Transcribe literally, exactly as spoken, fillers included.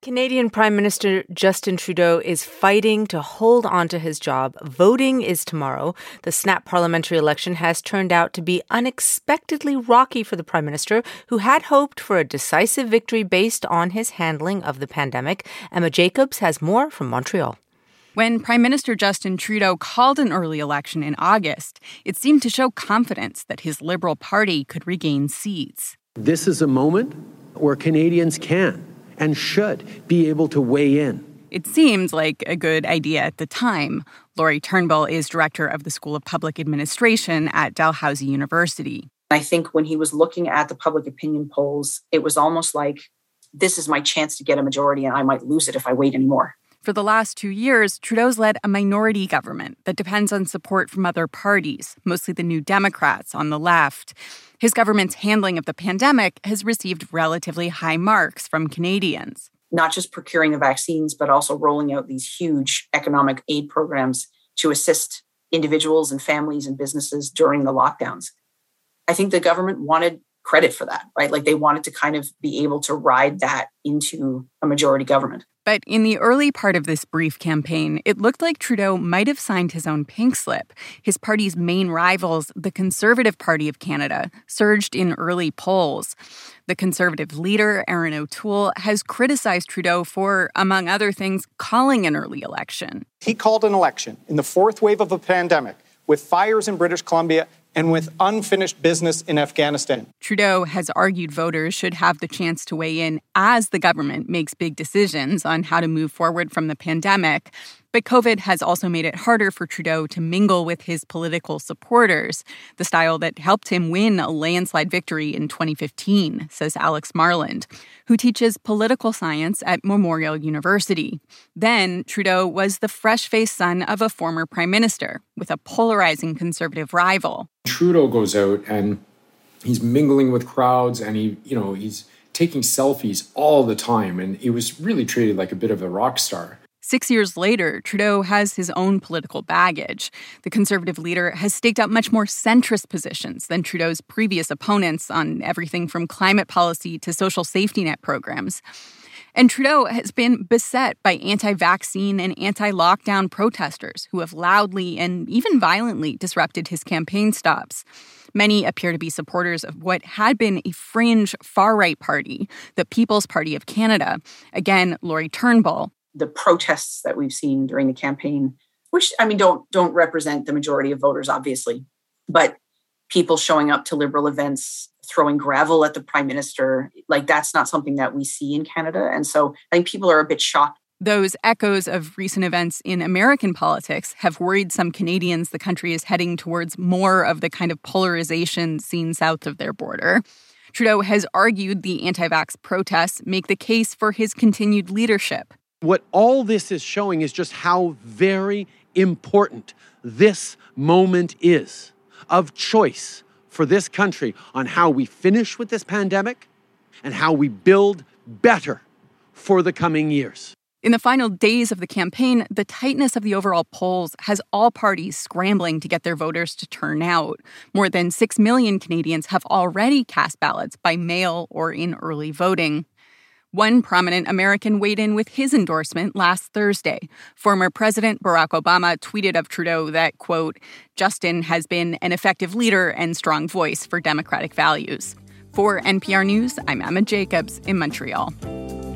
Canadian Prime Minister Justin Trudeau is fighting to hold on to his job. Voting is tomorrow. The snap parliamentary election has turned out to be unexpectedly rocky for the Prime Minister, who had hoped for a decisive victory based on his handling of the pandemic. Emma Jacobs has more from Montreal. When Prime Minister Justin Trudeau called an early election in August, it seemed to show confidence that his Liberal Party could regain seats. This is a moment where Canadians can and should be able to weigh in. It seemed like a good idea at the time. Laurie Turnbull is director of the School of Public Administration at Dalhousie University. I think when he was looking at the public opinion polls, it was almost like, this is my chance to get a majority and I might lose it if I wait anymore. For the last two years, Trudeau's led a minority government that depends on support from other parties, mostly the New Democrats on the left. His government's handling of the pandemic has received relatively high marks from Canadians. Not just procuring the vaccines, but also rolling out these huge economic aid programs to assist individuals and families and businesses during the lockdowns. I think the government wanted credit for that, right? Like they wanted to kind of be able to ride that into a majority government. But in the early part of this brief campaign, it looked like Trudeau might have signed his own pink slip. His party's main rivals, the Conservative Party of Canada, surged in early polls. The Conservative leader, Erin O'Toole, has criticized Trudeau for, among other things, calling an early election. He called an election in the fourth wave of the pandemic with fires in British Columbia and with unfinished business in Afghanistan. Trudeau has argued voters should have the chance to weigh in as the government makes big decisions on how to move forward from the pandemic. But COVID has also made it harder for Trudeau to mingle with his political supporters, the style that helped him win a landslide victory in twenty fifteen, says Alex Marland, who teaches political science at Memorial University. Then, Trudeau was the fresh-faced son of a former prime minister with a polarizing conservative rival. Trudeau goes out and he's mingling with crowds and he, you know, he's taking selfies all the time. And he was really treated like a bit of a rock star. Six years later, Trudeau has his own political baggage. The Conservative leader has staked out much more centrist positions than Trudeau's previous opponents on everything from climate policy to social safety net programs. And Trudeau has been beset by anti-vaccine and anti-lockdown protesters who have loudly and even violently disrupted his campaign stops. Many appear to be supporters of what had been a fringe far-right party, the People's Party of Canada. Again, Laurie Turnbull. The protests that we've seen during the campaign, which, I mean, don't don't represent the majority of voters, obviously, but people showing up to Liberal events, throwing gravel at the Prime Minister, like that's not something that we see in Canada. And so I think people are a bit shocked. Those echoes of recent events in American politics have worried some Canadians the country is heading towards more of the kind of polarization seen south of their border. Trudeau has argued the anti-vax protests make the case for his continued leadership. What all this is showing is just how very important this moment is of choice for this country on how we finish with this pandemic and how we build better for the coming years. In the final days of the campaign, the tightness of the overall polls has all parties scrambling to get their voters to turn out. More than six million Canadians have already cast ballots by mail or in early voting. One prominent American weighed in with his endorsement last Thursday. Former President Barack Obama tweeted of Trudeau that, quote, Justin has been an effective leader and strong voice for democratic values. For N P R News, I'm Emma Jacobs in Montreal.